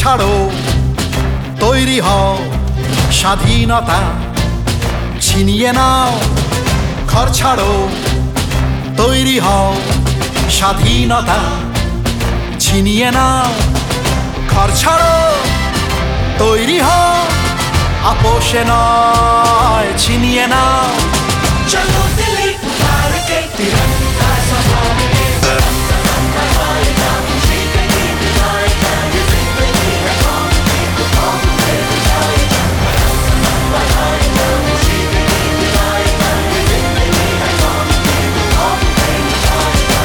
ছাড়ো, তৈরি হও, স্বাধীনতা ছিনিয়ে নাও। ঘর ছাড়ো, তৈরি হও, স্বাধীনতা ছিনিয়ে নাও। ঘর ছাড়ো, তৈরি হও, আপোষে নয়, ছিনিয়ে নাও। चलो दिल्ली पुकार के तिरंगा संभालेंगे, तिरंगा गाएगा, खुशी के गीत गाएगा, ये जिंदगी है कौम की तो कौम पे बिताएगा। तिरंगा गाएगा, खुशी के गीत गाएगा, ये जिंदगी है कौम की तो कौम पे बिताएगा।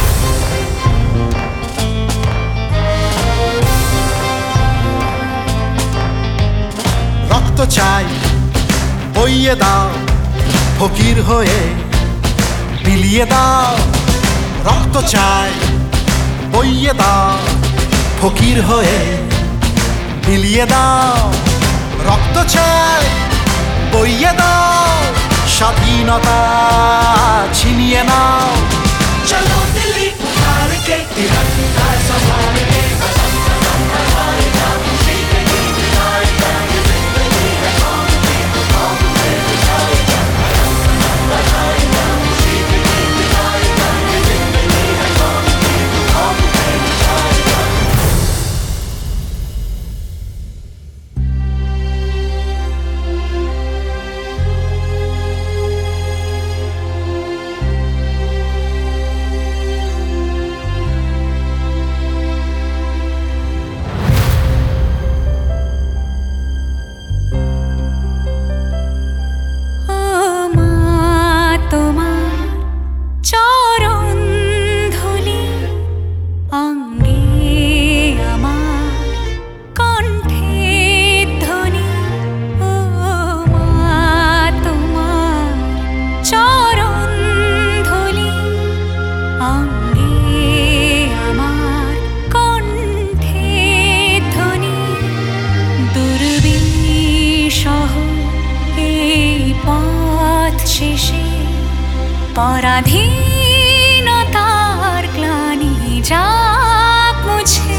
রক্ত চাই, বইয়ে দাও, ফকির হয়ে বিলিয়ে দাও। রক্ত চাই, বইয়ে দাও, ফকির হয়ে বিলিয়ে দাও। রক্ত চাই, বইয়ে দাও, স্বাধীনতা ছিনিয়ে নাও। चलो दिल्ली पुकार के तिरंगा संभालेंगे, तिरंगा गाएगा, खुशी के गीत गाएगा, ये जिंदगी है कौम की तो कौम पे बिताएगा। तिरंगा गाएगा, खुशी के गीत गाएगा, ये जिंदगी है कौम की तो कौम पे बिताएगा। পরাধীনতার গ্লানি যাক মুছে।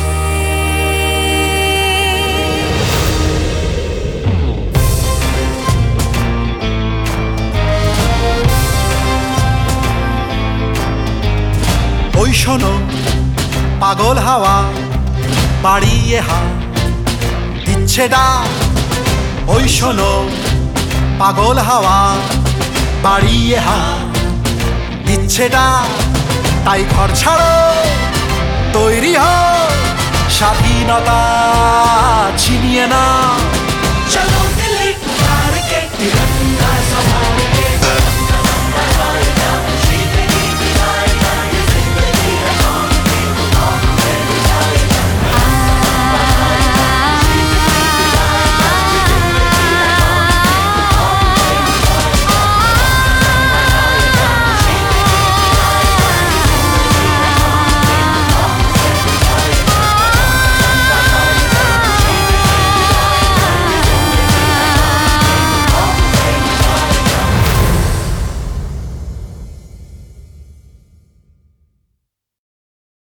ওই শোনো, পাগল হাওয়া বাড়িয়ে দিচ্ছে ডাক। ওই শোনো, পাগল হাওয়া বাড়িয়ে দিচ্ছে ডাক। তাই ঘর ছাড়ো, তৈরি হও, স্বাধীনতা ছিনিয়ে নাও।